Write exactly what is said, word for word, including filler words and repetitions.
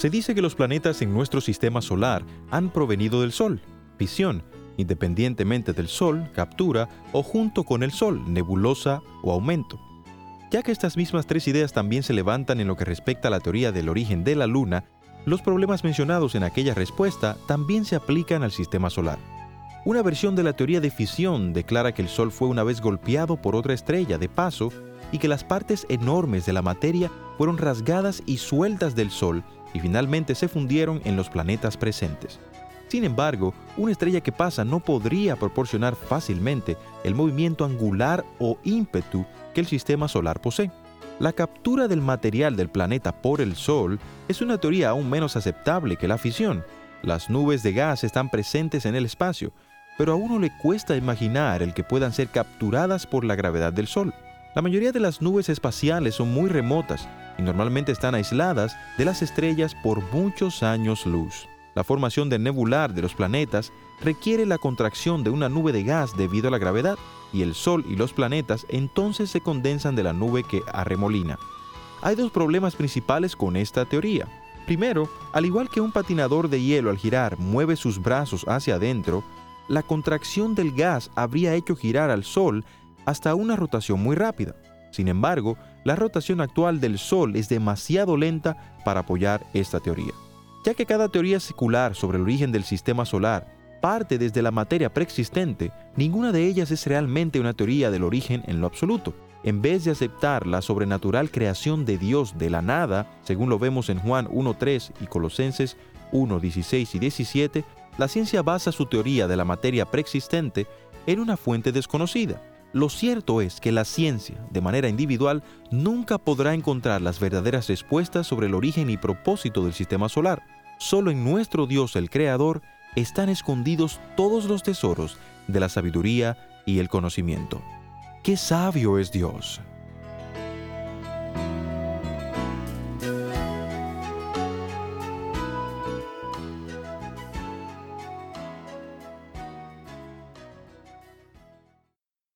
Se dice que los planetas en nuestro sistema solar han provenido del Sol, fisión, independientemente del Sol, captura, o junto con el Sol, nebulosa o aumento. Ya que estas mismas tres ideas también se levantan en lo que respecta a la teoría del origen de la Luna, los problemas mencionados en aquella respuesta también se aplican al sistema solar. Una versión de la teoría de fisión declara que el Sol fue una vez golpeado por otra estrella de paso y que las partes enormes de la materia fueron rasgadas y sueltas del Sol y finalmente se fundieron en los planetas presentes. Sin embargo, una estrella que pasa no podría proporcionar fácilmente el movimiento angular o ímpetu que el sistema solar posee. La captura del material del planeta por el Sol es una teoría aún menos aceptable que la fisión. Las nubes de gas están presentes en el espacio, pero a uno le cuesta imaginar el que puedan ser capturadas por la gravedad del Sol. La mayoría de las nubes espaciales son muy remotas y normalmente están aisladas de las estrellas por muchos años luz. La formación del nebular de los planetas requiere la contracción de una nube de gas debido a la gravedad, y el Sol y los planetas entonces se condensan de la nube que arremolina. Hay dos problemas principales con esta teoría. Primero, al igual que un patinador de hielo al girar mueve sus brazos hacia adentro, la contracción del gas habría hecho girar al Sol hasta una rotación muy rápida. Sin embargo, la rotación actual del Sol es demasiado lenta para apoyar esta teoría. Ya que cada teoría secular sobre el origen del sistema solar parte desde la materia preexistente, ninguna de ellas es realmente una teoría del origen en lo absoluto. En vez de aceptar la sobrenatural creación de Dios de la nada, según lo vemos en Juan uno tres y Colosenses uno dieciséis y diecisiete, la ciencia basa su teoría de la materia preexistente en una fuente desconocida. Lo cierto es que la ciencia, de manera individual, nunca podrá encontrar las verdaderas respuestas sobre el origen y propósito del sistema solar. Solo en nuestro Dios, el Creador, están escondidos todos los tesoros de la sabiduría y el conocimiento. ¡Qué sabio es Dios!